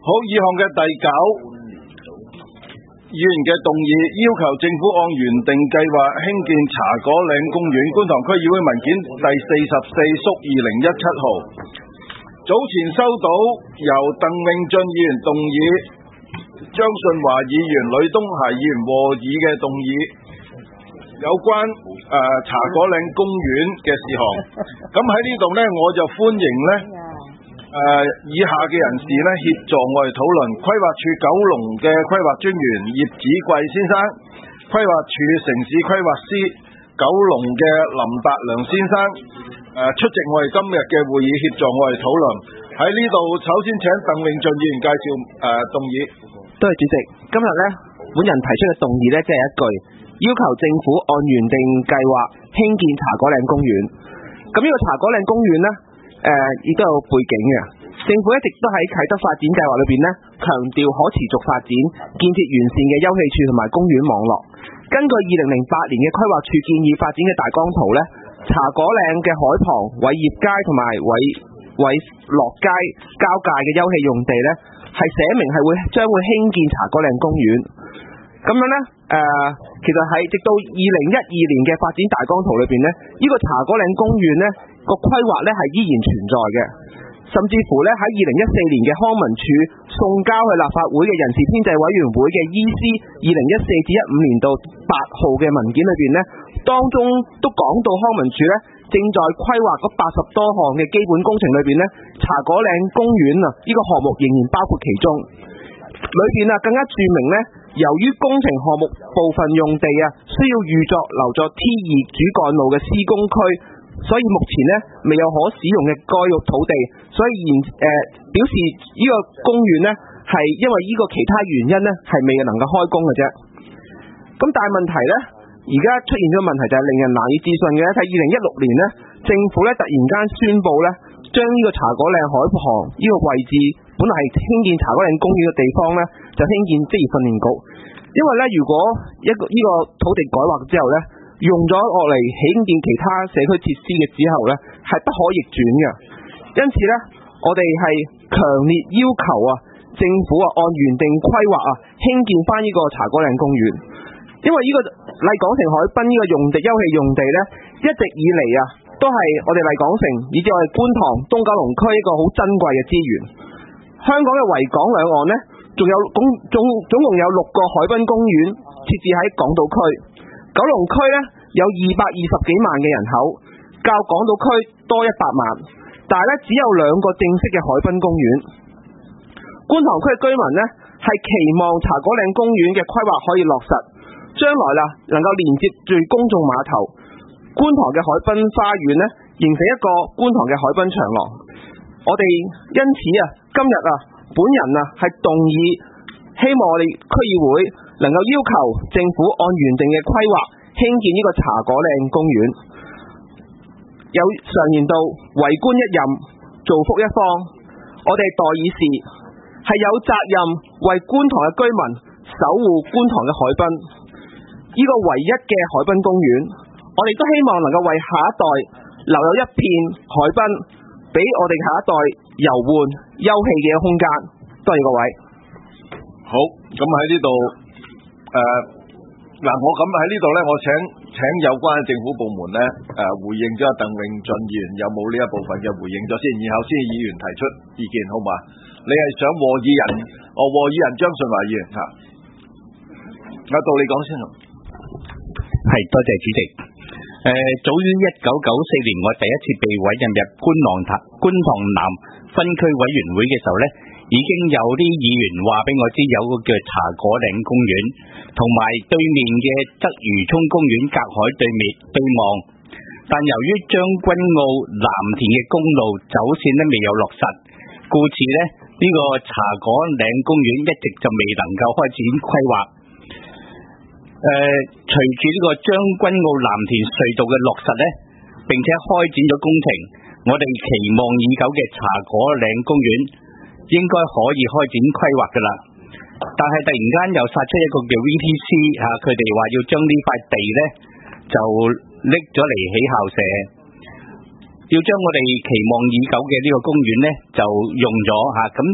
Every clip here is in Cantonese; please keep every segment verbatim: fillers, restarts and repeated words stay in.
好，以項嘅第九議員嘅動議，要求政府按原定計劃興建茶果嶺公園，觀塘區議會文件第四十四縮二零一七號。早前收到由鄧穎俊議員動議、張順華議員、呂東孩議員和議嘅動議，有關誒、呃、茶果嶺公園嘅事項。咁喺呢度呢，我就歡迎呢誒、呃、以下嘅人士呢協助我哋討論：規劃署九龍嘅規劃專員葉子貴先生，規劃署城市規劃師九龍嘅林達良先生，誒、呃、出席我哋今日嘅會議，協助我哋討論。喺呢度首先請鄧穎俊議員介紹誒、呃、動議。 多謝主席。今日呢，本人提出嘅動議呢，即係一句，要求政府按原定計劃興建茶果嶺公園。咁呢個茶果嶺公園呢，誒亦都有背景嘅。政府一直都喺啟德發展計劃裏邊呢，強調可持續發展，建設完善嘅休憩處同埋公園網絡。根據二零零八年嘅規劃署建議發展嘅大綱圖呢，茶果嶺嘅海旁、偉業街同埋偉偉樂街交界嘅休憩用地呢，係寫明係會將會興建茶果嶺公園。咁樣呢，誒、呃，其實喺直到二零一二年嘅發展大綱圖裏邊呢，呢、這個茶果嶺公園呢個規劃呢係依然存在嘅，甚至乎呢喺二零一四年嘅康文署送交去立法會嘅人事編制委員會嘅 E C 二零一四至一五年度八號嘅文件裏邊呢，當中都講到康文署呢正在規劃嗰八十多項嘅基本工程裏邊呢，茶果嶺公園啊呢個項目仍然包括其中。裏邊啊更加注明呢，由於工程項目部分用地啊需要預作留作 T 二主幹路嘅施工區，所以目前呢未有可使用嘅該域土地，所以現誒、呃、表示呢個公園呢係因為呢個其他原因呢係未能夠開工嘅啫。咁但係問題呢，而家出現咗問題就係令人難以置信嘅，喺二零一六年呢，政府呢突然間宣布呢，將呢個茶果嶺海旁呢個位置本來係興建茶果嶺公園嘅地方呢，就興建職業訓練局。因為呢，如果一個呢個土地改劃之後呢，用咗落嚟興建其他社區設施嘅之後呢，係不可逆轉嘅。因此呢，我哋係強烈要求啊，政府啊按原定規劃啊興建翻呢個茶果嶺公園。因為呢個麗港城海濱呢個用地休憩用地呢，一直以嚟啊都係我哋麗港城以至我哋觀塘東九龍區一個好珍貴嘅資源。香港嘅維港兩岸呢，仲有總總總共有六個海濱公園設置喺港島區。九龍區呢有二百二十幾萬嘅人口，較港島區多一百萬，但係呢只有兩個正式嘅海濱公園。觀塘區嘅居民呢係期望茶果嶺公園嘅規劃可以落實，將來啦能夠連接住公眾碼頭、觀塘嘅海濱花園呢，形成一個觀塘嘅海濱長廊。我哋因此啊，今日啊，本人啊係動議，希望我哋區議會能夠要求政府按原定嘅規劃興建呢個茶果嶺公園。有常言道，為官一任，造福一方。我哋代議士係有責任為觀塘嘅居民守護觀塘嘅海濱，呢個唯一嘅海濱公園。我哋都希望能夠為下一代留有一片海濱，俾我哋下一代遊玩休憩嘅空間。多謝各位。 好，咁喺呢度誒嗱，我咁喺呢度呢，我請請有關嘅政府部門呢誒、呃、回應咗鄧穎俊議員有冇呢一部分嘅回應咗先，然後先議員提出意見，好嘛？你係想和議人，哦和議人張順華議員嚇，阿道你講先啦。 係，多謝主席。誒、呃，早於一九九四年，我第一次被委任入觀塘觀塘南分區委員會嘅時候呢，已經有啲議員話俾我知有個叫茶果嶺公園，同埋對面嘅鰂魚涌公園隔海對面對望。但由於將軍澳藍田嘅公路走線呢未有落實，故此呢，呢、這個茶果嶺公園一直就未能夠開展規劃。誒、呃，隨住呢個將軍澳藍田隧道嘅落實呢，並且開展咗工程，我哋期望已久嘅茶果嶺公園應該可以開展規劃噶啦。但係突然間又殺出一個叫 V T C 吓、啊，佢哋話要將呢塊地呢就拎咗嚟起校舍，要將我哋期望已久嘅呢個公園呢就用咗吓，咁、啊、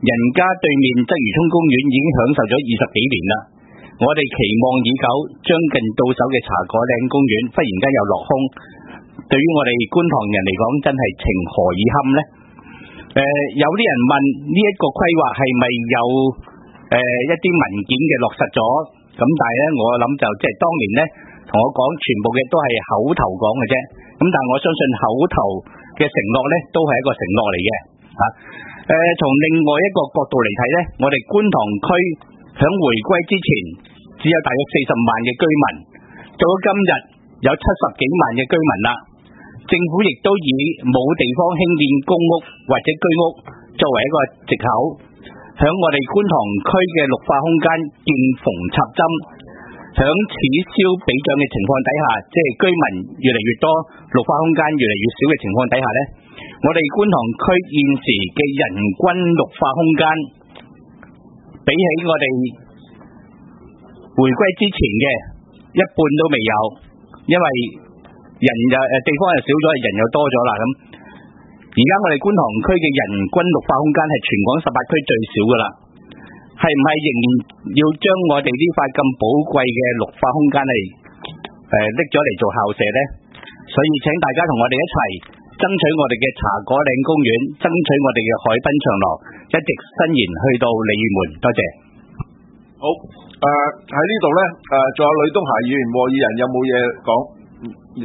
人家對面鰂魚涌公園已經享受咗二十幾年啦，我哋期望已久，將近到手嘅茶果嶺公園忽然間又落空，對於我哋觀塘人嚟講，真係情何以堪呢？誒、呃，有啲人問呢一、這個規劃係咪有誒、呃、一啲文件嘅落實咗？咁但係咧，我諗就即係當年咧同我講，全部嘅都係口頭講嘅啫。咁但係我相信口頭嘅承諾咧，都係一個承諾嚟嘅。啊，誒、呃，從另外一個角度嚟睇咧，我哋觀塘區響回歸之前只有大約四十萬嘅居民，到咗今日有七十幾萬嘅居民啦。政府亦都以冇地方興建公屋或者居屋作為一個藉口，響我哋觀塘區嘅綠化空間見縫插針，響此消彼長嘅情況底下，即係居民越嚟越多，綠化空間越嚟越少嘅情況底下呢，我哋觀塘區現時嘅人均綠化空間比起我哋回歸之前嘅一半都未有，因為人又誒地方又少咗，人又多咗啦。咁而家我哋觀塘區嘅人均綠化空間係全港十八區最少噶啦，係唔係仍然要將我哋呢塊咁寶貴嘅綠化空間嚟誒拎咗嚟做校舍呢？所以請大家同我哋一齊爭取我哋嘅茶果嶺公園，爭取我哋嘅海濱長廊，一直伸延去到鯉魚門。多謝。 好，誒喺呢度呢，誒仲有呂東霞議員和議人有冇嘢講？誒，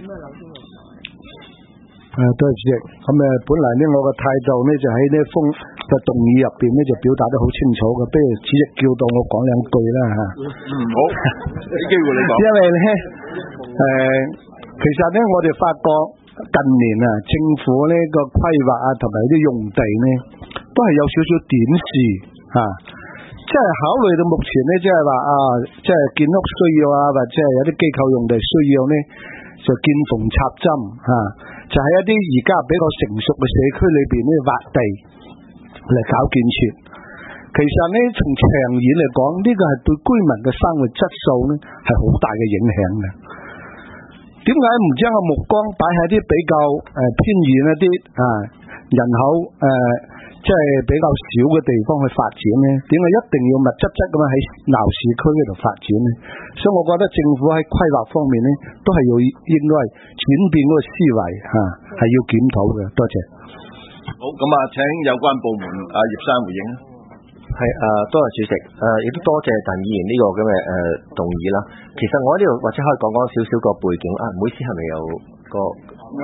多謝主席。咁誒，本來呢，我嘅態度呢就喺呢封嘅動議入邊呢就表達得好清楚嘅，不如主席叫到我講兩句啦吓。 嗯，好，俾機會你講。 因為呢，誒、呃，其實呢，我哋發覺近年啊，政府呢個規劃啊，同埋啲用地呢，都係有少少短視吓，即係考慮到目前呢，即係話啊，即係建屋需要啊，或者係有啲機構用地需要呢。就見縫插針嚇，就喺一啲而家比較成熟嘅社區裏邊呢，挖地嚟搞建設。其實呢，從長遠嚟講，呢個係對居民嘅生活質素呢係好大嘅影響嘅。點解唔將個目光擺喺啲比較誒偏遠一啲啊人口誒即係比較少嘅地方去發展呢？點解一定要密質質咁樣喺鬧市區嗰度發展呢？所以我覺得政府喺規劃方面呢，都係要應該係轉變嗰個思維嚇，係、啊、要檢討嘅。多謝。 好，咁啊，請有關部門阿葉生回應。 係誒，多謝主席，誒亦都多謝鄧議員呢個咁嘅誒動議啦。其實我喺呢度或者可以講講少少個背景啊，唔好意思，係咪有個啊？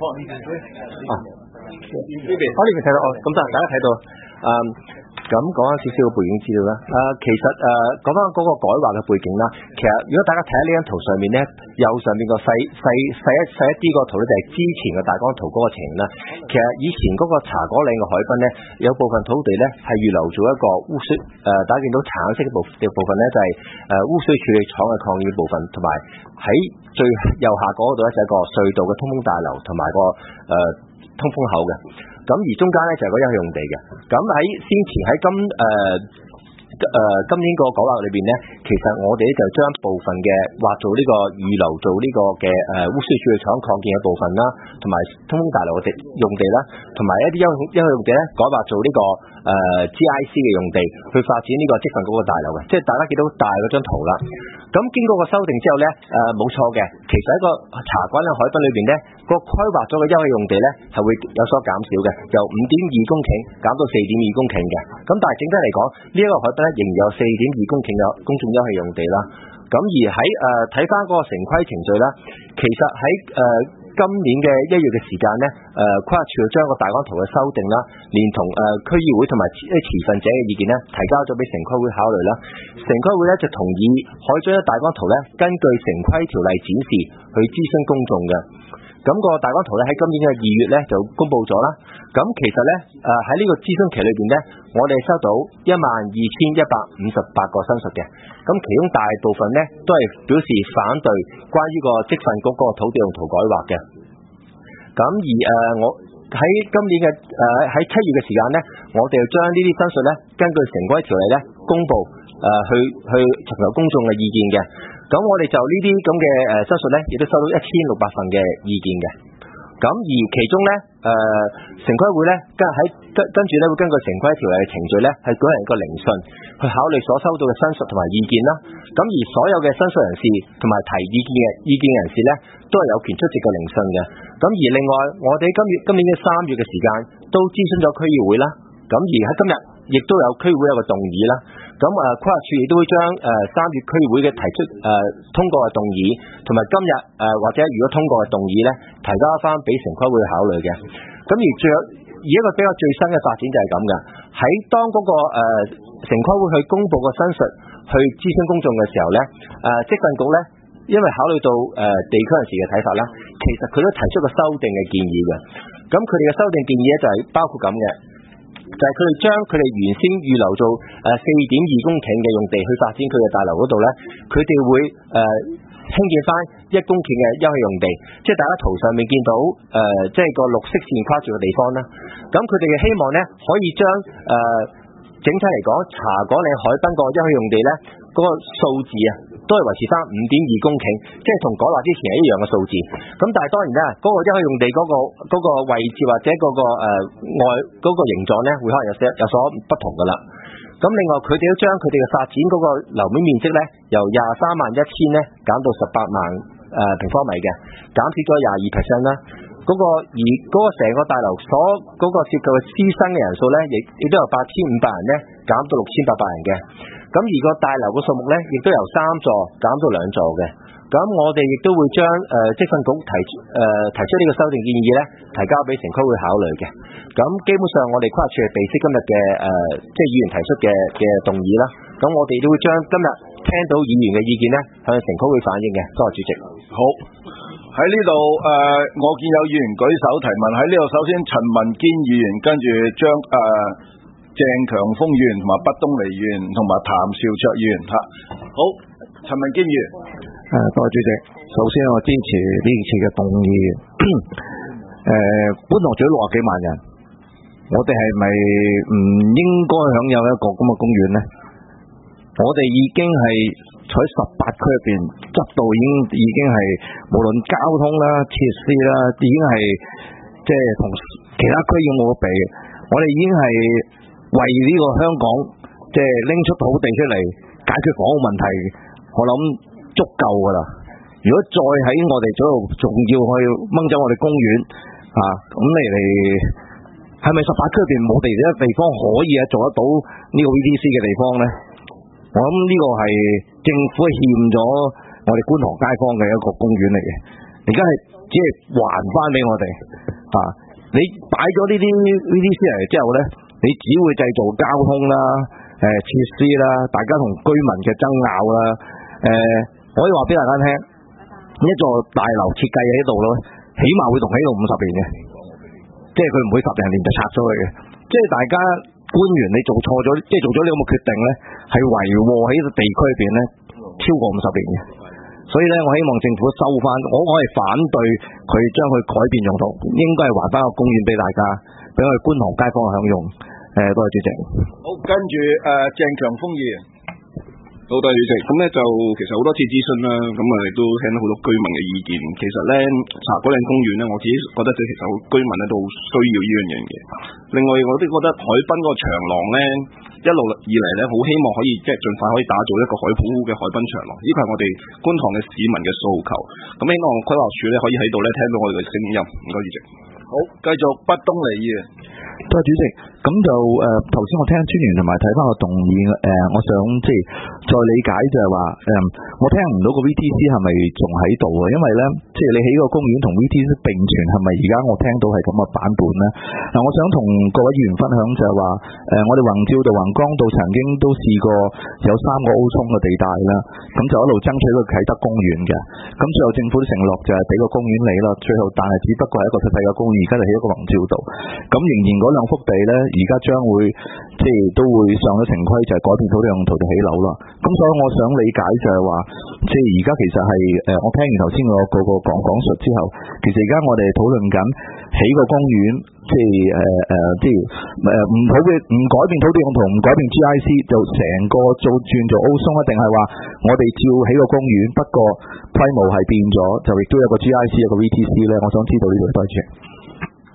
呢邊，我呢邊睇到哦，咁得，大家睇到，誒，咁講翻少少嘅背景資料啦。誒，其實誒，講翻嗰個改劃嘅背景啦。其實如果大家睇下呢張圖上面咧，右上邊個細細細一細一啲個圖咧，就係之前嘅大綱圖嗰個情形啦。其實以前嗰個茶果嶺嘅海濱咧，有部分土地咧係預留做一個污水，誒，大家見到橙色嘅部嘅部分咧，就係誒污水處理廠嘅抗議部分，同埋喺最右下角嗰度咧就係一個隧道嘅通風大樓，同埋個誒。通風口嘅，咁而中間咧就係個休憩用地嘅。咁喺先前喺今誒誒今年個改劃裏邊咧，其實我哋咧就將部分嘅劃做呢個預留做呢個嘅誒污水處理廠擴建嘅部分啦，同埋通風大樓嘅用地啦，同埋一啲休休憩用地咧改劃做呢個誒 G I C 嘅用地，去發展呢個職訓局嘅大樓嘅。即係大家見到大嗰張圖啦。咁經過個修訂之後咧，誒冇錯嘅，其實喺個茶果嶺海濱裏邊咧，個規劃咗嘅休憩用地咧係會有所減少嘅，由五點二公頃減到四點二公頃嘅。咁但係整體嚟講，呢、這、一個海濱咧仍然有四點二公頃嘅公眾休憩用地啦。咁而喺誒睇翻嗰個城規程序啦，其實喺誒。呃今年嘅一月嘅時間呢，誒規劃處將個大綱圖嘅修訂啦，連同誒區議會同埋一啲持份者嘅意見呢，提交咗俾城規會考慮啦。城規會呢就同意可以將大綱圖呢根據城規條例展示去諮詢公眾嘅。咁、那個大綱圖呢喺今年嘅二月呢就公布咗啦。咁其實呢，誒喺呢個諮詢期裏邊呢，我哋收到一萬二千一百五十八個申述嘅。咁其中大部分呢都係表示反對關於個職訓局嗰個土地用途改劃嘅。咁而誒、呃、我喺今年嘅誒喺七月嘅時間呢，我哋就將呢啲申述呢根據城規條例呢公布誒、呃、去去尋求公眾嘅意見嘅。咁我哋就呢啲咁嘅誒申述呢，亦都收到一千六百份嘅意見嘅。咁而其中呢，誒、 誒城規會咧跟喺跟跟住咧會根據城規條例嘅程序咧係舉行一個聆訊，去考慮所收到嘅申述同埋意見啦。咁而所有嘅申述人士同埋提意見嘅意見人士咧都係有權出席個聆訊嘅。咁而另外我哋今月今年嘅三月嘅時間都諮詢咗區議會啦。咁而喺今日亦都有區議會有個動議啦。咁誒規劃署亦都會將誒三月區議會嘅提出誒、呃、通過嘅動議，同埋今日誒、呃、或者如果通過嘅動議咧，提交翻俾城規會考慮嘅。咁而最有而一個比較最新嘅發展就係咁嘅，喺當嗰、那個誒、呃、城規會去公佈個申述去諮詢公眾嘅時候咧，誒職訓局咧因為考慮到誒、呃、地區人士嘅睇法啦，其實佢都提出個修訂嘅建議嘅。咁佢哋嘅修訂建議咧就係包括咁嘅。就係佢哋將佢哋原先預留做誒四點二公頃嘅用地去發展佢嘅大樓嗰度咧，佢哋會誒、呃、興建翻一公頃嘅休憩用地，即係大家圖上面見到誒、呃，即係個綠色線跨住嘅地方啦。咁佢哋嘅希望咧，可以將誒、呃、整體嚟講茶果嶺海濱個休憩用地咧，嗰、那個數字啊，都係維持翻五點二公頃，即係同改劃之前係一樣嘅數字。咁但係當然啦，嗰、那個休憩用地嗰、那個那個位置或者嗰、那個誒、呃、外嗰、那個形狀咧，會可能有些有所不同噶啦。咁另外佢哋都將佢哋嘅發展嗰個樓面面積咧，由廿三萬一千咧減到十八萬誒平方米嘅，減少咗廿二 percent 啦。嗰、那個而嗰個成個大樓所嗰、那個涉及嘅師生嘅人數咧，亦亦都由八千五百人咧減到六千八百人嘅。咁而個大樓嘅數目咧，亦都由三座減到兩座嘅。咁我哋亦都會將誒職訓局提誒、呃、提出呢個修訂建議咧，提交俾城規會考慮嘅。咁基本上我哋規劃署係備悉今日嘅誒，即係議員提出嘅嘅動議啦。咁我哋都會將今日聽到議員嘅意見咧，向城規會反映嘅。多謝主席。 好，喺呢度誒，我見有議員舉手提問，喺呢度首先陳文堅議員，跟住張誒。呃鄭強峰議員同埋畢東尼議員同埋譚兆卓議員吓，好，陳文堅議員， 誒，多謝主席。首先我支持呢次嘅動議。誒，觀塘仲有六十幾萬人，我哋係咪唔應該享有一個咁嘅公園呢？我哋已經係喺十八區入邊執到，已經已經係無論交通啦、設施啦，已經係即係同其他區要冇得比。我哋已經係為呢個香港即係拎出土地出嚟解決房屋問題，我諗足夠噶啦。如果再喺我哋嗰度仲要去掹走我哋公園啊，咁你哋係咪十八區入邊冇地嘅地方可以啊做得到呢個 V T C 嘅地方呢？我諗呢個係政府欠咗我哋觀塘街坊嘅一個公園嚟嘅，而家係只係還翻俾我哋啊！你擺咗呢啲 V T C 嚟之後呢，你只會製造交通啦、誒、呃、設施啦、大家同居民嘅爭拗啦。誒、呃，我可以話俾大家聽，一座大樓設計喺度咯，起碼會同喺度五十年嘅，即係佢唔會十零年就拆咗佢嘅。即係大家官員你做錯咗，即係做咗呢咁嘅決定呢，係為禍喺個地區入邊呢超過五十年嘅。所以咧，我希望政府收翻，我我係反對佢將佢改變用途，應該係還翻個公園俾大家，俾我哋觀塘街坊享用。誒、呃，多謝主席。 好，跟住誒鄭強峰議員。 好，多謝主席。咁咧就其實好多次諮詢啦，咁啊亦都聽到好多居民嘅意見。其實咧，茶果嶺公園咧，我自己覺得其實居民咧都好需要呢樣嘢嘅。另外，我都覺得海濱個長廊咧，一路以嚟咧，好希望可以即係盡快可以打造一個海浦嘅海濱長廊，呢個係我哋觀塘嘅市民嘅訴求。咁希望規劃署咧可以喺度咧聽到我哋嘅聲音。唔該，主席。 好，繼續畢東尼議員。 多謝主席。咁就誒頭先我聽專員同埋睇翻個動議誒、呃，我想即係再理解就係話誒，我聽唔到個 V T C 係咪仲喺度啊？因為咧，即係你起個公園同 V T C 並存，係咪而家我聽到係咁嘅版本咧？嗱、呃，我想同各位議員分享就係話誒，我哋宏照道、宏江道曾經都試過有三個 O 涌嘅地帶啦，咁就一路爭取個啟德公園嘅，咁最後政府都承諾就係俾個公園你啦，最後但係只不過係一個細細嘅公園，而家就起一個宏照道，咁仍然嗰兩幅地咧。而家將會即係都會上咗城規，就係改變土地用途就起樓啦。咁所以我想理解就係話，即係而家其實係誒，我聽完頭先個個個講講述之後，其實而家我哋討論緊起個公園，即係誒誒，即係誒唔好嘅唔改變土地用途，唔改變 G I C， 就成個做轉做 O 涌，一定係話我哋照起個公園，不過規模係變咗，就亦都有個 G I C 有個 V T C 咧。我想知道呢度多謝。 好，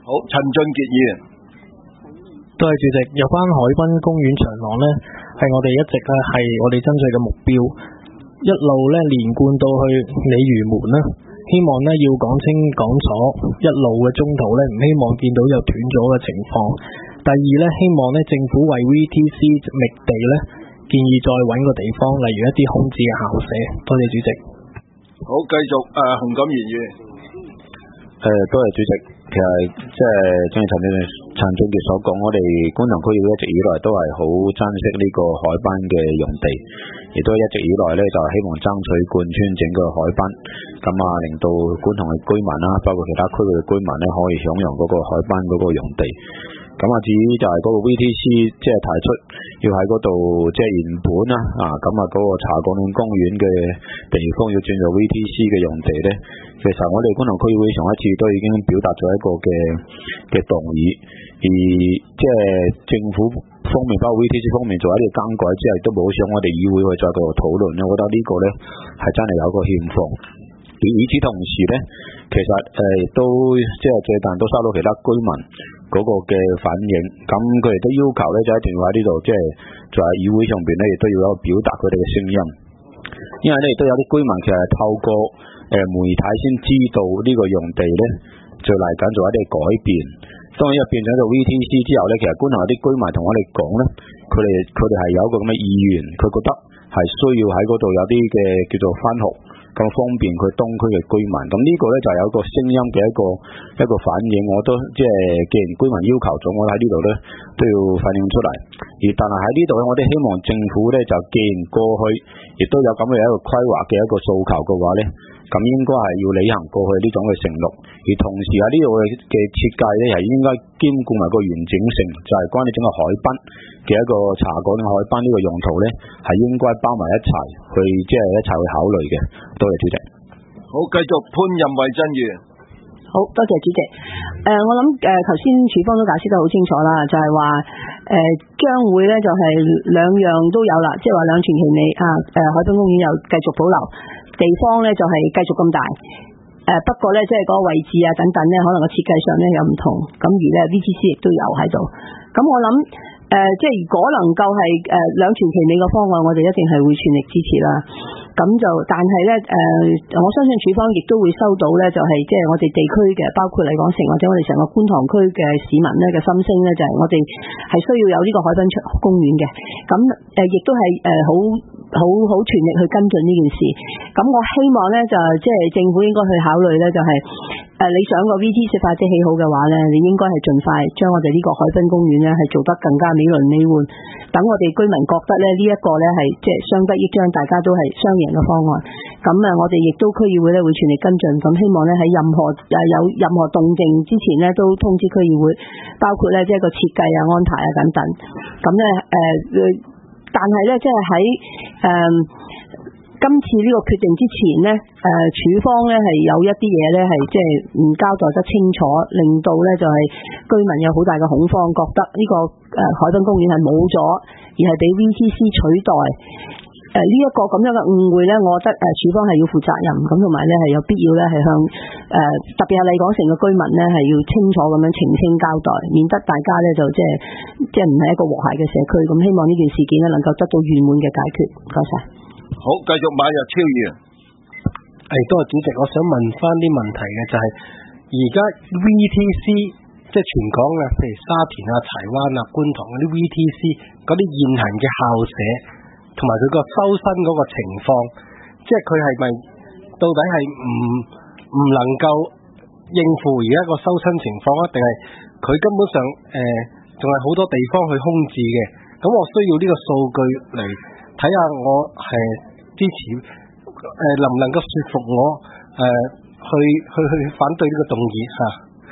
好，陳俊傑議員。 多謝主席。有關海濱公園長廊呢，係我哋一直咧係我哋爭取嘅目標，一路咧連貫到去鯉魚門啦。希望咧要講清講楚，一路嘅中途咧唔希望見到有斷咗嘅情況。第二咧，希望咧政府為 V T C 覓地咧，建議再揾個地方，例如一啲空置嘅校舍。多謝主席。 好，繼續誒，洪錦賢議員。 誒，多謝主席。其實即係正如陳陳俊傑所講，我哋觀塘區議會一直以來都係好珍惜呢個海濱嘅用地，亦都一直以來咧就希望爭取貫穿整個海濱，咁啊令到觀塘嘅居民啦，包括其他區域嘅居民咧，可以享用嗰個海濱嗰個用地。咁啊，至於就係嗰個 V T C， 即係提出要喺嗰度即係原本啦，啊咁啊嗰個茶果嶺公園嘅地方要轉做 V T C 嘅用地咧，其實我哋觀塘區議會上一次都已經表達咗一個嘅嘅動議，而即係政府方面包括 V T C 方面做一啲更改之後，都冇想我哋議會去再度討論咧，我覺得呢個咧係真係有個欠奉。而與此同時咧，其實誒都即係最近都收到其他居民嗰個嘅反映，咁佢哋都要求咧就一定要喺呢度，即係在議會上邊咧，亦都要有表達佢哋嘅聲音。因為咧亦都有啲居民其實透過誒媒體先知道呢個用地咧，就嚟緊做一啲改變。當然入變咗做 V T C 之後咧，其實觀塘有啲居民同我哋講咧，佢哋佢哋係有一個咁嘅意願，佢覺得係需要喺嗰度有啲嘅叫做翻學。咁方便佢東區嘅居民，咁呢個咧就有一個聲音嘅一個一個反應，我都即係既然居民要求咗，我喺呢度咧都要反映出嚟。而但係喺呢度咧，我哋希望政府咧就既然過去亦都有咁嘅一個規劃嘅一個訴求嘅話咧，咁應該係要履行過去呢種嘅承諾。而同時喺呢度嘅嘅設計咧，係應該兼顧埋個完整性，就係關於整個海濱嘅一個茶果嶺海濱呢個用途咧，係應該包埋一齊去即係一齊去考慮嘅。多謝主席。 好，繼續潘任惠珍議員。 好多謝主席。誒、呃，我諗誒，頭、呃、先署方都解釋得好清楚啦，就係話誒，將會咧就係兩樣都有啦，即係話兩全其美啊。誒、呃，海濱公園又繼續保留，地方咧就係繼續咁大。誒、呃，不過咧即係嗰個位置啊等等咧，可能個設計上咧有唔同。咁而咧 V T C 亦都有喺度。咁我諗誒、呃，即係如果能夠係誒兩全其美嘅方案，我哋一定係會全力支持啦。咁就，但係咧，誒、呃，我相信署方亦都會收到咧，就係即係我哋地區嘅，包括嚟講城或者我哋成個觀塘區嘅市民咧嘅心聲咧，就係、是、我哋係需要有呢個海濱公園嘅。咁誒，亦、呃、都係誒好好好全力去跟進呢件事。咁我希望咧，就即係政府應該去考慮咧，就係、是、誒、呃、你想個 V T C 發展起好嘅話咧，你應該係盡快將我哋呢個海濱公園咧係做得更加美輪美奐，等我哋居民覺得咧呢一個咧係即係相得益彰，大家都係雙贏嘅方案。咁啊，我哋亦都區議會咧會全力跟進，咁希望咧喺任何誒有任何動靜之前咧都通知區議會，包括咧即係個設計啊、安排啊等等。咁咧誒，但係咧即係喺誒今次呢個決定之前咧，誒、呃、署方咧係有一啲嘢咧係即係唔交代得清楚，令到咧就係、是、居民有好大嘅恐慌，覺得呢、這個誒、呃、海濱公園係冇咗，而係俾 V T C 取代。誒呢一個咁樣嘅誤會咧，我覺得誒署方係要負責任，咁同埋咧係有必要咧係向誒、呃、特別係麗港城嘅居民咧係要清楚咁樣澄清交代，免得大家咧就即係即係唔係一個和諧嘅社區。咁希望呢件事件咧能夠得到圓滿嘅解決。唔該晒。 好，繼續馬日超議員。 係多謝主席，我想問翻啲問題嘅就係而家 V T C 即係全港嘅，譬如沙田啊、柴灣啊、觀塘嗰啲 V T C 嗰啲現行嘅校舍。同埋佢個收生嗰個情況，即係佢係咪到底係唔唔能夠應付而家個收生情況啊？定係佢根本上誒仲係好多地方去空置嘅？咁我需要呢個數據嚟睇下，我係支持誒、呃、能唔能夠說服我誒、呃、去去去反對呢個動議嚇。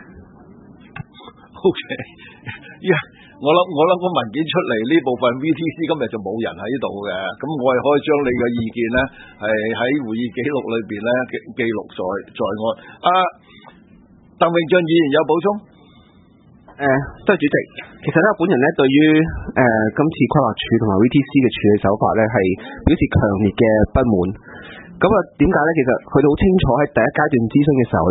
O K，呀。我諗我諗個文件出嚟呢部分 V T C 今日就冇人喺度嘅，咁我係可以將你嘅意見咧係喺會議記錄裏邊咧記錄在在案。啊，鄧榮俊議員有補充？ 誒、呃，多謝主席。其實咧，本人咧對於誒、呃、今次規劃署同埋 V T C 嘅處理手法咧係表示強烈嘅不滿。咁啊，點解咧？其實佢哋好清楚喺第一階段諮詢嘅時候咧，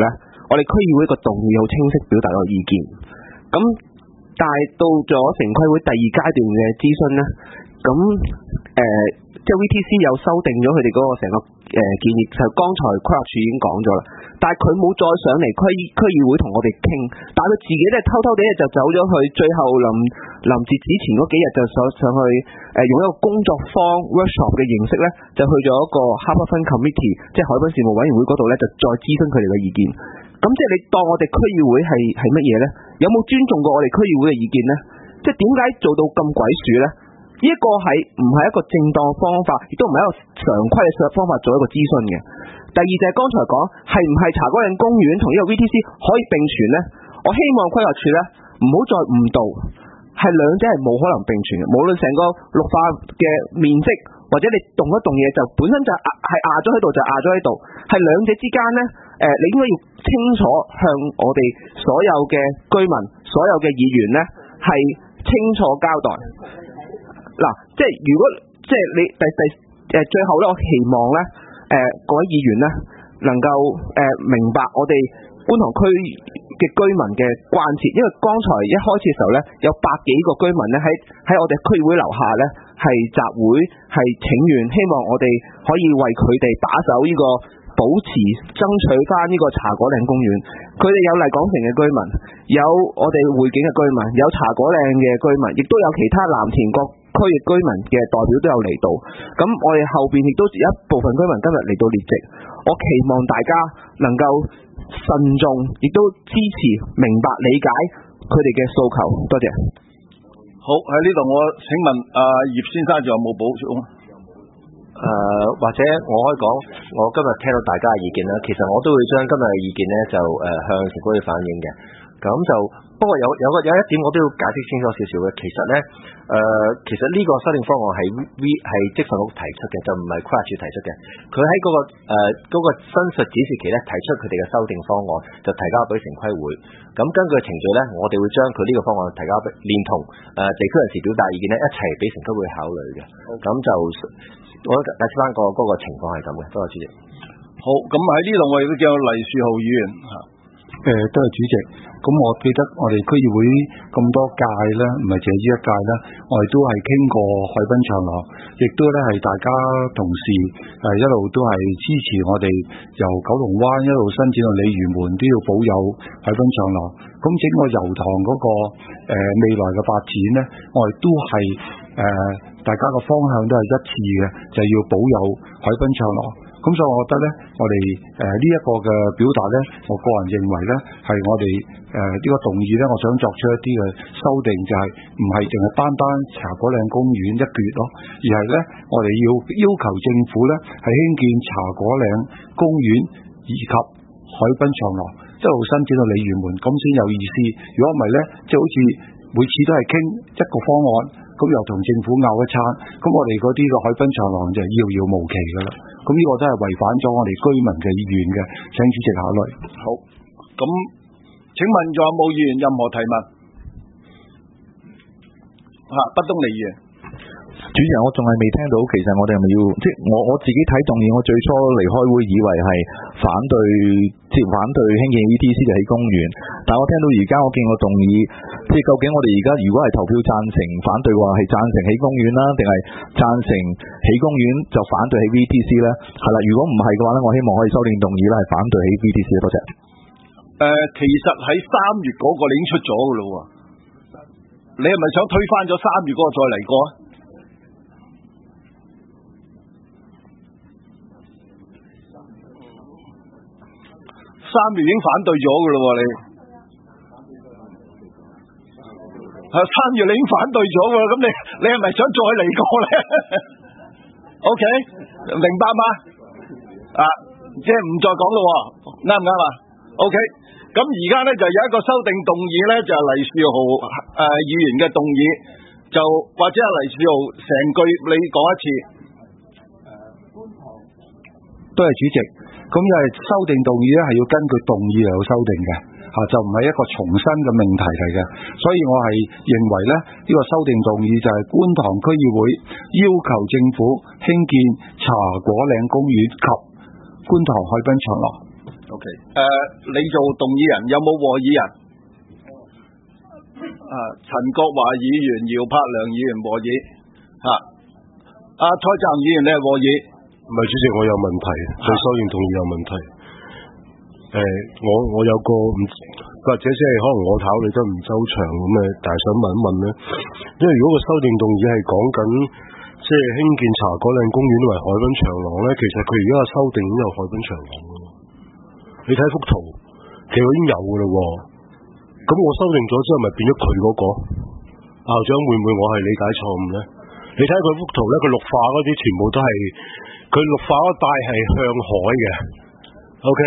我哋區議會個動議好清晰表達個意見。咁但係到咗城規會第二階段嘅諮詢咧，咁誒、呃、即係 V T C 有修訂咗佢哋嗰個成個誒、呃、建議，就剛才規劃署已經講咗啦。但係佢冇再上嚟區區議會同我哋傾，但係佢自己咧偷偷地就走咗去，最後臨臨截止前嗰幾日就上上去誒、呃、用一個工作坊 workshop 嘅形式咧，就去咗一個 Harbourfront Committee， 即係海濱事務委員會嗰度咧，就再諮詢佢哋嘅意見。咁即係你當我哋區議會係係乜嘢咧？有冇尊重過我哋區議會嘅意見咧？即係點解做到咁鬼鼠咧？呢一個係唔係一個正當方法，亦都唔係一個常規嘅方法做一個諮詢嘅。第二就係剛才講，係唔係茶果嶺公園同呢個 V T C 可以並存咧？我希望規劃署咧唔好再誤導，係兩者係冇可能並存嘅。無論成個綠化嘅面積，或者你動一動嘢就本身就係壓咗喺度就壓咗喺度，係兩者之間咧，誒、呃、你應該要清楚向我哋所有嘅居民、所有嘅議員咧係清楚交代。嗱，即係如果即係你第第誒最後咧，我期望咧誒各位議員咧能夠誒、呃、明白我哋觀塘區嘅居民嘅關切，因為剛才一開始嘅時候咧，有百幾個居民咧喺喺我哋區議會樓下咧係集會係請願，希望我哋可以為佢哋把守呢、這個保持爭取翻呢個茶果嶺公園。佢哋有麗港城嘅居民，有我哋匯景嘅居民，有茶果嶺嘅居民，亦都有其他藍田各區域居民嘅代表都有嚟到。咁我哋後邊亦都有一部分居民今日嚟到列席。我期望大家能夠慎重，亦都支持、明白、理解佢哋嘅訴求。多謝。 好，喺呢度，我請問阿葉先生仲有冇補充？ 誒、呃、或者我可以講，我今日聽到大家嘅意見啦，其實我都會將今日嘅意見咧就誒、呃、向城規會反映嘅。咁就不過有有個有一點我都要解釋清楚少少嘅，其實咧誒、呃、其實呢個修訂方案係 V 係職訓局提出嘅，就唔係規劃署提出嘅。佢喺嗰個誒、呃嗰個申述指示期咧提出佢哋嘅修訂方案，就提交俾城規會。咁根據程序咧，我哋會將佢呢個方案提交俾，連同誒、呃、地區人士表達意見咧一齊俾城規會考慮嘅。咁就我解釋翻個嗰個情況係咁嘅，多謝主席。 好，咁喺呢度我亦都叫黎樹浩議員嚇。 誒，多謝主席。咁我記得我哋區議會咁多屆啦，唔係淨係呢一屆啦，我哋都係傾過海濱長廊，亦都咧係大家同事誒一路都係支持我哋由九龍灣一路伸展到鯉魚門都要保有海濱長廊。咁整個油塘嗰個誒未來嘅發展咧，我哋都係誒大家嘅方向都係一致嘅，就係要保有海濱長廊。咁所以我覺得咧，我哋誒呢一個嘅表達咧，我個人認為咧，係我哋誒呢個動議咧，我想作出一啲嘅修訂，就係唔係淨係單單茶果嶺公園一橛咯，而係咧我哋要要求政府咧係興建茶果嶺公園以及海濱長廊一路伸展到鯉魚門，咁先有意思。如果唔係咧，即係好似每次都係傾一個方案，咁又同政府拗一餐，咁我哋嗰啲嘅海濱長廊就遙遙無期噶啦。咁呢個都係違反咗我哋居民嘅意願嘅，請主席考慮。 好，咁請問仲有冇議員任何提問？嚇，不東尼議員。 主席，我仲係未聽到，其實我哋係咪要，即係我我自己睇動議，我最初離開會以為係反對，即係反對興建 V T C 就起公園，但我聽到而家我見個動議，即係究竟我哋而家如果係投票贊成反對話係贊成起公園啦，定係贊成起公園就反對起 V T C 咧？係啦，如果唔係嘅話咧，我希望可以修訂動議啦，係反對起 V T C。多謝。 誒、呃，其實喺三月嗰個已經出咗嘅咯喎，你係咪想推翻咗三月嗰個再嚟過啊？三月已經反對咗嘅咯喎，你係三月你已經反對咗嘅，咁你你係咪想再嚟過咧？O K， 明白嗎？啊，即係唔再講咯，啱唔啱啊 ？O K， 咁而家咧就有一個修訂動議咧，就係黎樹浩誒議員嘅動議，就或者係黎樹浩成句你講一次。 多謝主席。咁因為修訂動議咧係要根據動議嚟到修訂嘅，嚇就唔係一個重新嘅命題嚟嘅，所以我係認為咧呢個修訂動議就係觀塘區議會要求政府興建茶果嶺公園及觀塘海濱長廊， OK， 誒、呃，你做動議人有冇和議人？啊，陳國華議員、姚柏良議員和議，嚇、啊，阿蔡澤議員你係和議？ 唔係主席，我有問題，對修訂動議有問題。誒、呃，我我有個唔，或者即係可能我考慮得唔周詳咁嘅，但係想問一問咧，因為如果個修訂動議係講緊即係興建茶果嶺公園同埋海濱長廊咧，其實佢而家嘅修訂已經有海濱長廊嘅。你睇幅圖，其實已經有嘅嘞喎。咁我修訂咗之後，咪變咗佢嗰個？校長會唔會我係理解錯誤咧？你睇佢幅圖咧，佢綠化嗰啲全部都係佢綠化嗰帶係向海嘅。OK，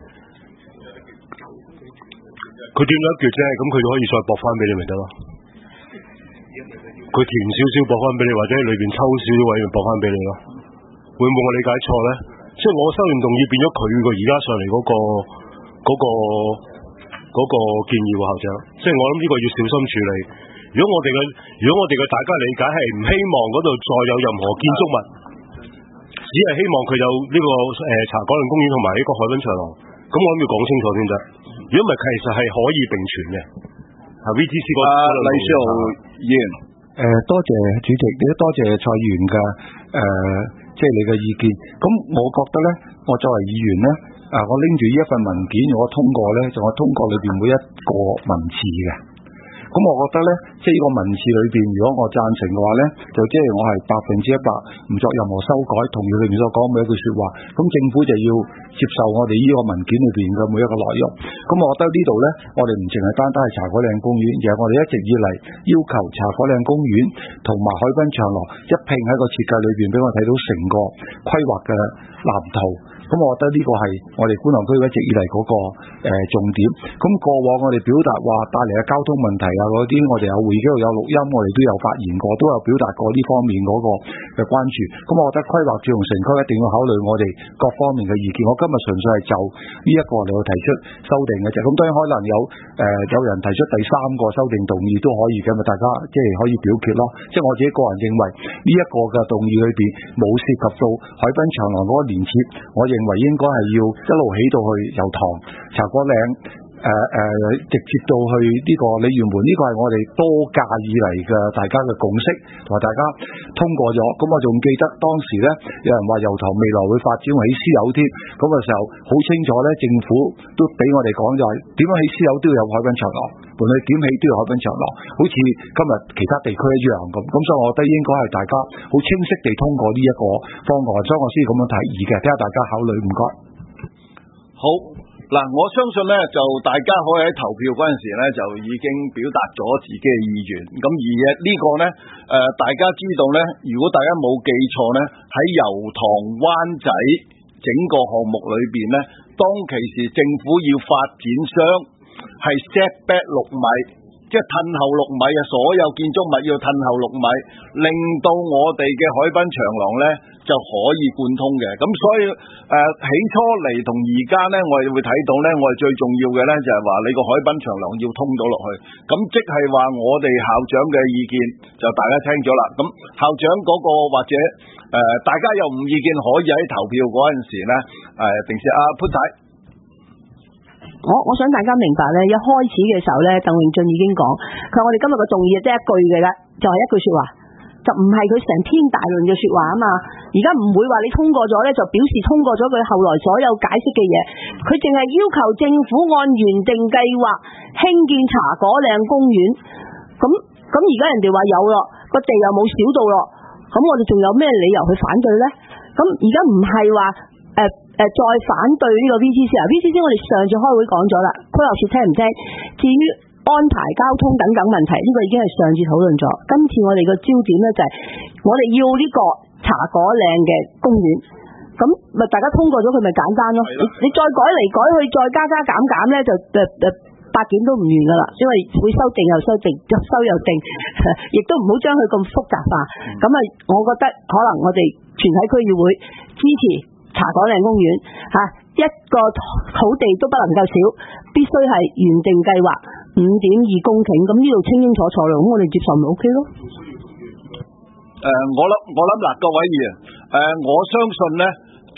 佢斷咗一橛啫，咁佢就可以再駁翻俾你咪得咯。佢填少少駁翻俾你，或者裏邊抽少少位咪駁翻俾你咯。會唔會我理解錯咧？即係我修訂動議變咗佢個而家上嚟嗰個嗰個嗰個建議喎，校長。即係我諗呢個要小心處理。如果我哋嘅如果我哋嘅大家理解係唔希望嗰度再有任何建築物，只係希望佢有呢個誒茶果嶺公園同埋呢個海濱長廊，咁我諗要講清楚先得。如果唔係，其實係可以並存嘅。係 V T C 嗰個黎少議員。 誒，多謝主席，亦都多謝蔡議員嘅誒，即係你嘅意見。咁我覺得咧，我作為議員咧，啊，我拎住呢一份文件，我通過咧，就我通過裏邊每一個文字嘅。咁我覺得咧，即係呢個文字裏邊，如果我贊成嘅話咧，就即係我係百分之一百唔作任何修改，同意裏面所講每一句說話。咁政府就要接受我哋呢個文件裏邊嘅每一個內容。咁我覺得呢度咧，我哋唔淨係單單係茶果嶺公園，而係我哋一直以嚟要求茶果嶺公園同埋海濱長廊一併喺個設計裏邊，俾我睇到成個規劃嘅藍圖。咁我覺得呢個係我哋觀塘區一直以嚟嗰、那個、呃、重點。咁過往我哋表達話帶嚟嘅交通問題啊嗰啲，我哋有會議度有錄音，我哋都有發言過，都有表達過呢方面嗰個嘅關注。咁我覺得規劃轉用城區一定要考慮我哋各方面嘅意見。我今日純粹係就呢一個嚟到提出修訂嘅啫。咁當然可能有誒、呃、有人提出第三個修訂動議都可以嘅，咪大家即係可以表決咯。即係我自己個人認為呢一個嘅動議裏邊冇涉及到海濱長廊嗰個連接，我認為應該係要一路起到去油塘、茶果嶺，誒誒、呃，直接到去呢個鯉魚門，呢、這個係我哋多屆以嚟嘅大家嘅共識，同埋大家通過咗。咁我仲記得當時咧，有人話油塘未來會發展起私有添，咁嘅時候好清楚咧，政府都俾我哋講就係點樣起私有都要有海濱長廊，無論點起都要海濱長廊，好似今日其他地區一樣咁。咁所以我覺得應該係大家好清晰地通過呢一個方案，所以我先咁樣提議嘅，睇下大家考慮。唔該。 好。嗱，我相信咧，就大家可以喺投票嗰陣時咧，就已經表達咗自己嘅意願。咁而呢個咧，誒、呃、大家知道咧，如果大家冇記錯咧，喺油塘灣仔整個項目裏邊咧，當其時政府要發展商係 set back 六米，即係褪後六米啊，所有建築物要褪後六米，令到我哋嘅海濱長廊咧就可以貫通嘅。咁所以誒、呃、起初嚟同而家咧，我哋會睇到咧，我哋最重要嘅咧就係話你個海濱長廊要通到落去。咁即係話我哋校長嘅意見就大家聽咗啦。咁校長嗰個或者誒、呃、大家有唔意見，可以喺投票嗰陣時咧誒，定時阿潘太。 我我想大家明白咧，一開始嘅時候咧，鄧永俊已經講，佢話我哋今日嘅動議即係一句嘅啦，就係、是、一句說話，就唔係佢成篇大論嘅說話啊嘛。而家唔會話你通過咗咧，就表示通過咗佢後來所有解釋嘅嘢，佢淨係要求政府按原定計劃興建茶果嶺公園。咁咁而家人哋話有咯，個地又冇少到咯，咁我哋仲有咩理由去反對咧？咁而家唔係話誒。誒、呃，再反對呢個 V T C 啊 ，V T C 我哋上次開會講咗啦，區議員聽唔聽？至於安排交通等等問題，呢、這個已經係上次討論咗。今次我哋個焦點咧就係、是、我哋要呢個茶果嶺嘅公園，咁咪大家通過咗佢咪簡單咯？你你再改嚟改去，再加加減減咧，就誒誒八點都唔完噶啦，因為會修訂又修訂，又修又定，亦都唔好將佢咁複雜化。咁啊，我覺得可能我哋全體區議會支持茶果嶺公園吓、啊，一個土地都不能夠少，必須係原定計劃五點二公頃，咁呢度清清楚楚咯，咁我哋接受咪 O K 咯？誒、 呃，我諗我諗嗱，各位議員，誒、呃，我相信咧，出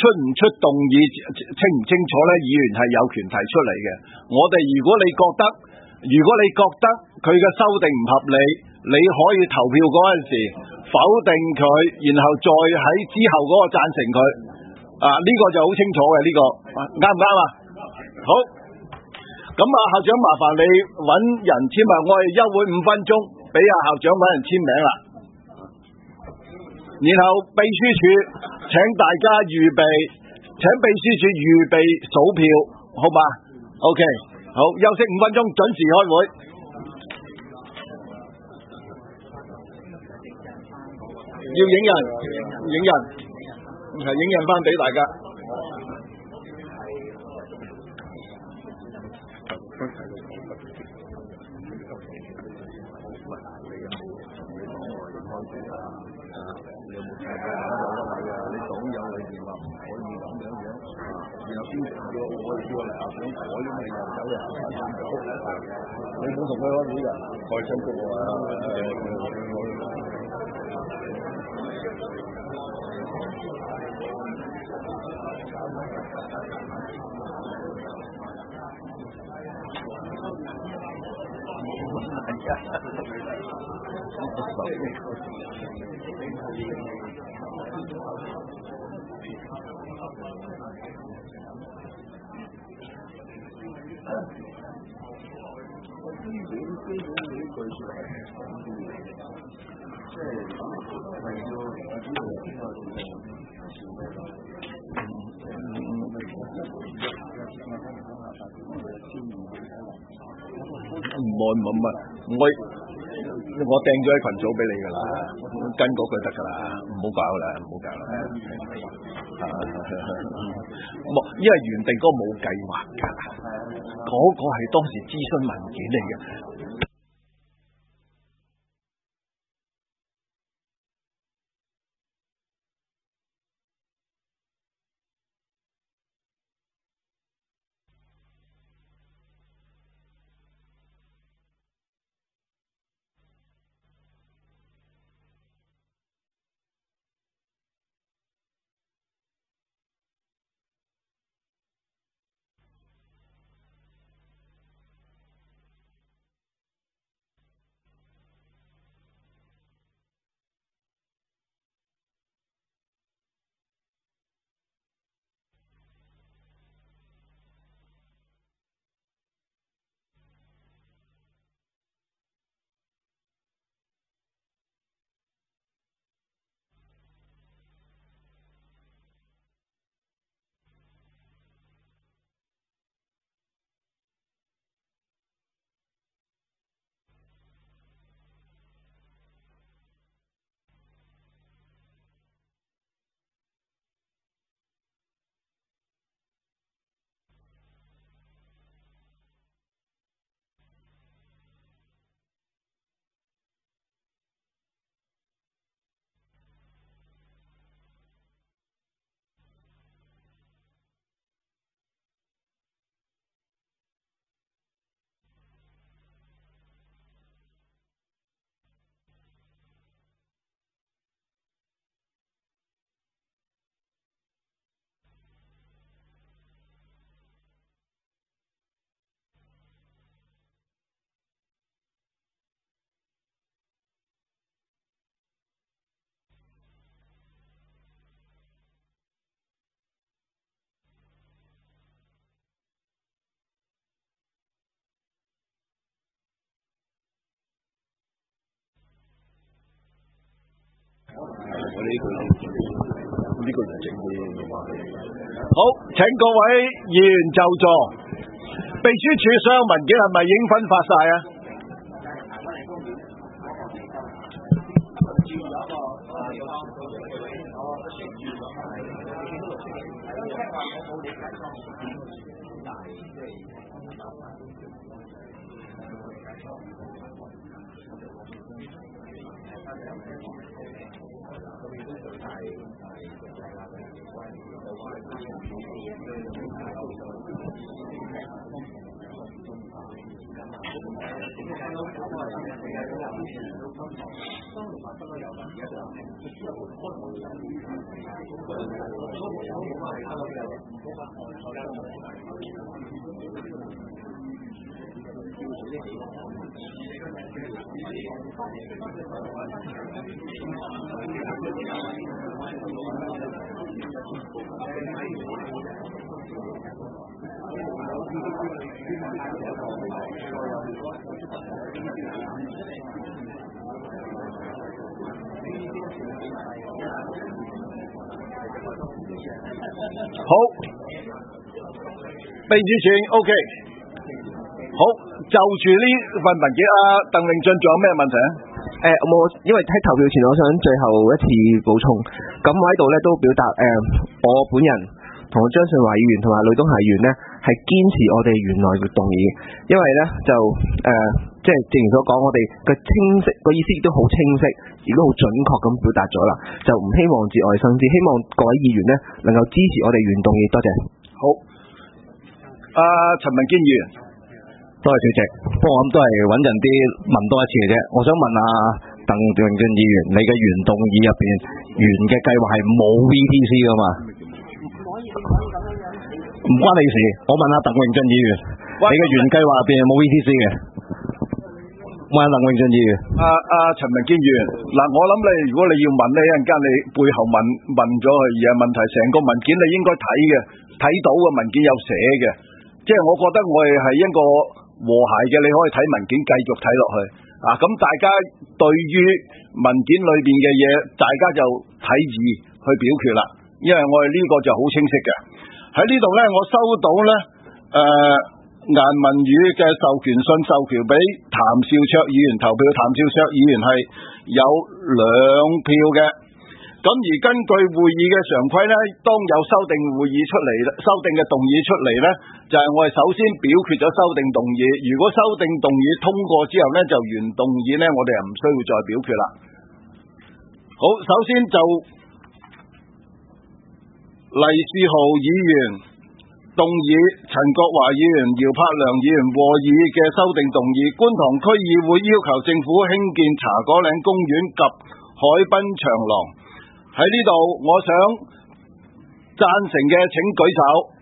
唔出動議清唔清楚咧？議員係有權提出嚟嘅。我哋如果你覺得，如果你覺得佢嘅修訂唔合理，你可以投票嗰陣時否定佢，然後再喺之後嗰個贊成佢。啊，呢、這個就好清楚嘅，呢、這個啱唔啱啊？好，咁啊，校長麻煩你揾人簽啊！我哋休會五分鐘，俾阿校長揾人簽名啦。然後秘書處請大家預備，請秘書處預備數票，好嘛 ？OK， 好，休息五分鐘，準時開會。要影人，影人，係影印翻俾大家。你冇同佢開會㗎？開親嘅喎。唔係唔係唔係，我我掟咗喺群組俾你㗎啦，跟嗰句得㗎啦，唔好搞啦，唔好搞啦。冇，因為原定嗰個冇計劃㗎，嗰、嗰個係當時諮詢文件嚟嘅。我呢句呢句唔正嘅。好，請各位議員就座。秘書處所有文件係咪已經分發晒啊？ 好，秘書處 OK。好，就住呢份文件，阿鄧榮俊仲有咩問題啊？ 誒、我因為喺投票前，我想最後一次補充。咁我喺度咧都表達誒、我本人同張順華議員同埋呂東霞議員呢，係堅持我哋原來嘅動議，因為咧就誒、即係正如所講，我哋嘅清晰個意思亦都好清晰，亦都好準確咁表達咗啦，就唔希望節外生枝，希望各位議員呢能夠支持我哋原動議。多謝。 好，阿、陳文堅議員。 多謝主席，不過我諗都係穩陣啲問多一次嘅啫。我想問下鄧榮俊議員，你嘅原動議入邊原嘅計劃係冇 V T C 噶嘛？唔關你事。我問下鄧榮俊議員，你嘅原計劃入邊係冇 V T C 嘅？問下鄧榮俊議員。 阿阿陳文堅議員，嗱，我諗你如果你要問呢，一陣間你背後問問咗佢，而係問題成個文件你應該睇嘅，睇到嘅文件有寫嘅，即係我覺得我哋係一個和諧嘅，你可以睇文件繼續睇落去啊。咁大家對於文件裏邊嘅嘢，大家就睇意去表決啦。因為我哋呢個就好清晰嘅。喺呢度呢，我收到呢誒顏文宇嘅授權信，授權俾譚兆卓議員投票。譚兆卓議員係有兩票嘅。咁而根據會議嘅常規呢，當有修訂會議出嚟，修訂嘅動議出嚟呢，就係、是、我哋首先表決咗修訂動議。如果修訂動議通過之後呢，就原動議呢，我哋又唔需要再表決啦。好，首先就黎仕豪議員動議陳國華議員、姚柏良議員和議嘅修訂動議，觀塘區議會要求政府興建茶果嶺公園及海濱長廊。喺呢度，我想贊成嘅請舉手。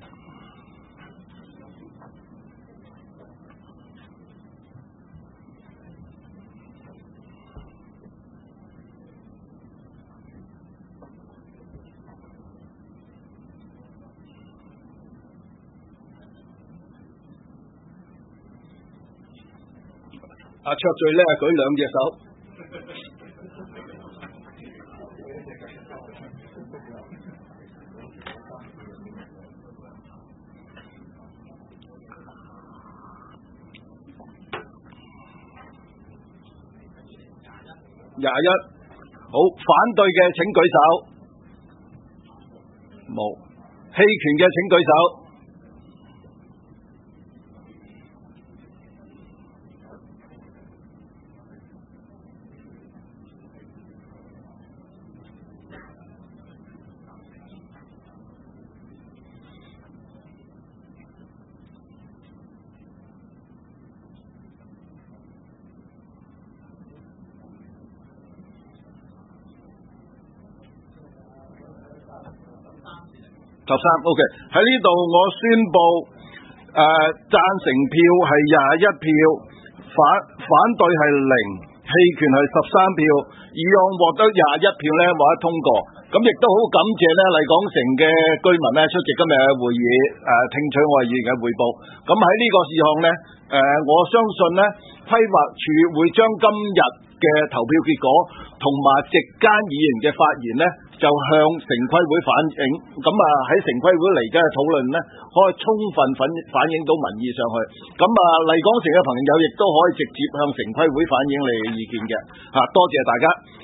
阿卓最叻，舉兩隻手。廿一，好，反對嘅請舉手，冇，棄權嘅請舉手。十三 OK， 喺呢度我宣布誒贊成票係廿一票，反反對係零，棄權係十三票，議案獲得廿一票咧，獲得通過。咁亦都好感謝咧麗港城嘅居民咧出席今日嘅會議，誒、呃、聽取我哋議員嘅匯報。咁喺呢個事項咧，誒、呃、我相信咧規劃署會將今日嘅投票結果同埋席間議員嘅發言咧，就向城規會反映。咁啊喺城規會嚟緊嘅討論咧，可以充分反反映到民意上去。咁啊麗港城嘅朋友亦都可以直接向城規會反映你嘅意見嘅。嚇，多謝大家。